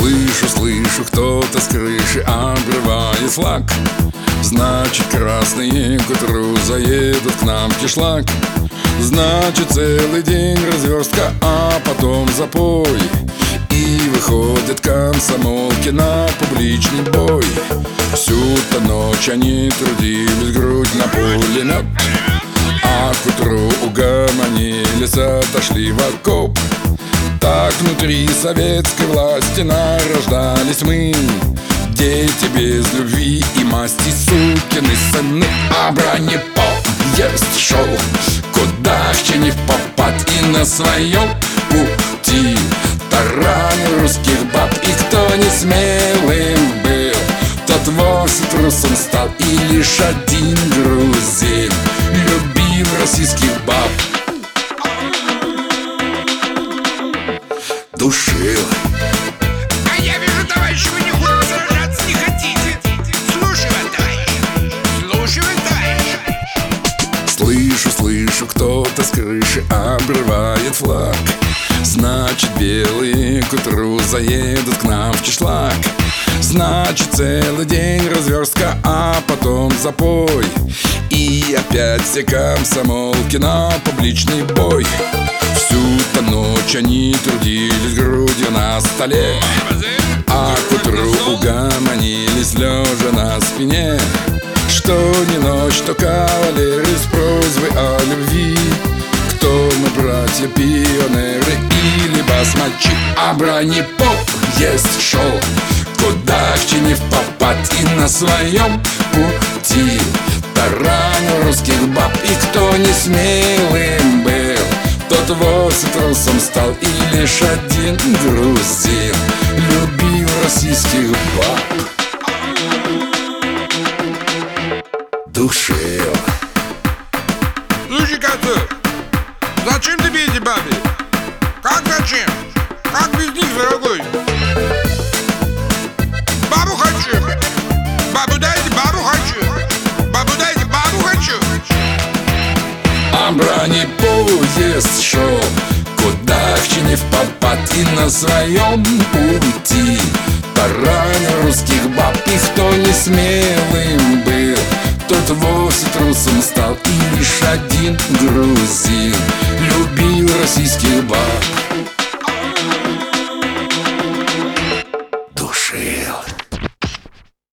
Слышу, кто-то с крыши обрывает флаг. Значит, красные к утру заедут к нам в кишлак. Значит, целый день разверстка, а потом запой. И выходят комсомолки на публичный бой. Всю-то ночь они трудились, грудь на пулемет, а к утру угомонились, отошли в окоп. Так внутри советской власти нарождались мы, дети без любви и масти, сукины сыны. А бронепоезд шел, куда ще не попасть, и на своем пути таранил русских баб. И кто не смелым был, тот вовсе трусом стал. И лишь один грузин любил российских баб. Душил. А я вижу, товарищи, вы нихуя сражаться не хотите. Слушай, товарищ, слушай, товарищ. Слышу, кто-то с крыши обрывает флаг. Значит, белые к утру заедут к нам в кишлак. Значит, целый день разверстка, а потом запой. И опять все комсомолки на публичный бой. Всю-то ночь они трудились, грудью на столе, а к утру угомонились, лежа на спине. Что не ночь, то кавалеры с просьбой о любви. Кто мы, братья пионеры или басмачи? А бронепоезд шел, куда ще не попасть, и на своем пути таранил русских баб. И кто не смелым был, тот вовсе трусом стал. И лишь один грузин любил российских баб. Душил. Слушай, Кацур, зачем тебе эти бабы? Как зачем? Как без них, дорогой? Бабу хочу. Бабу дайте, бабу хочу. Бабу дайте, бабу хочу. А бронепоезд шел, куда ще не попасть, и на своем пути таранил русских баб. И кто не смелым был, тот вовсе трусом стал. И лишь один грузин любил российских баб.